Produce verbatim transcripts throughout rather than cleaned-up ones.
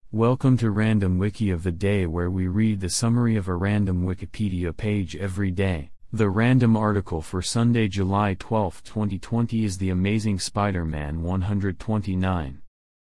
Welcome to Random Wiki of the Day, where we read the summary of a random Wikipedia page every day. The random article for Sunday, July twelfth, twenty twenty is The Amazing Spider-Man one hundred twenty-nine.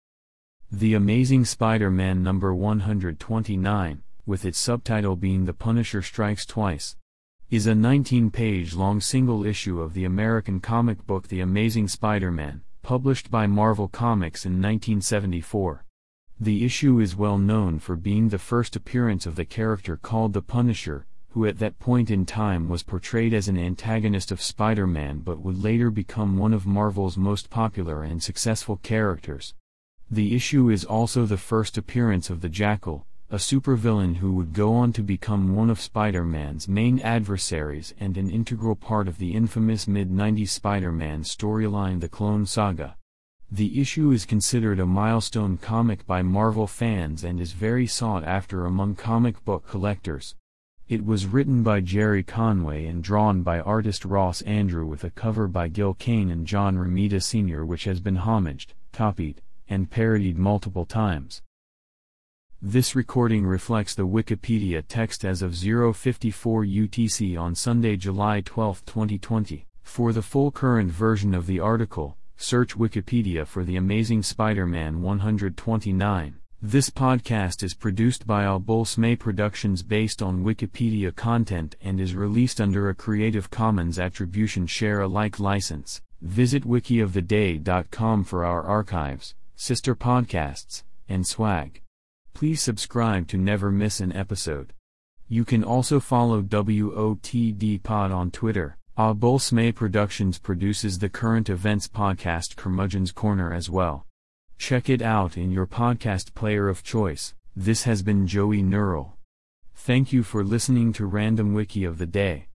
The Amazing Spider-Man number one hundred twenty-nine, with its subtitle being The Punisher Strikes Twice, is a nineteen-page long single issue of the American comic book The Amazing Spider-Man, published by Marvel Comics in nineteen seventy-four. The issue is well known for being the first appearance of the character called the Punisher, who at that point in time was portrayed as an antagonist of Spider-Man but would later become one of Marvel's most popular and successful characters. The issue is also the first appearance of the Jackal, a supervillain who would go on to become one of Spider-Man's main adversaries and an integral part of the infamous mid nineties Spider-Man storyline, The Clone Saga. The issue is considered a milestone comic by Marvel fans and is very sought after among comic book collectors. It was written by Jerry Conway and drawn by artist Ross Andru, with a cover by Gil Kane and John Romita Senior which has been homaged, copied, and parodied multiple times. This recording reflects the Wikipedia text as of zero fifty-four U T C on Sunday, July twelfth, twenty twenty. For the full current version of the article, search Wikipedia for The Amazing Spider-Man one hundred twenty-nine. This podcast is produced by Al Bolsme Productions based on Wikipedia content and is released under a Creative Commons Attribution Share Alike license. Visit wiki of the day dot com for our archives, sister podcasts, and swag. Please subscribe to never miss an episode. You can also follow W O T D Pod on Twitter. Al Bolsme Productions produces the current events podcast Curmudgeon's Corner as well. Check it out in your podcast player of choice. This has been Joey Neural. Thank you for listening to Random Wiki of the Day.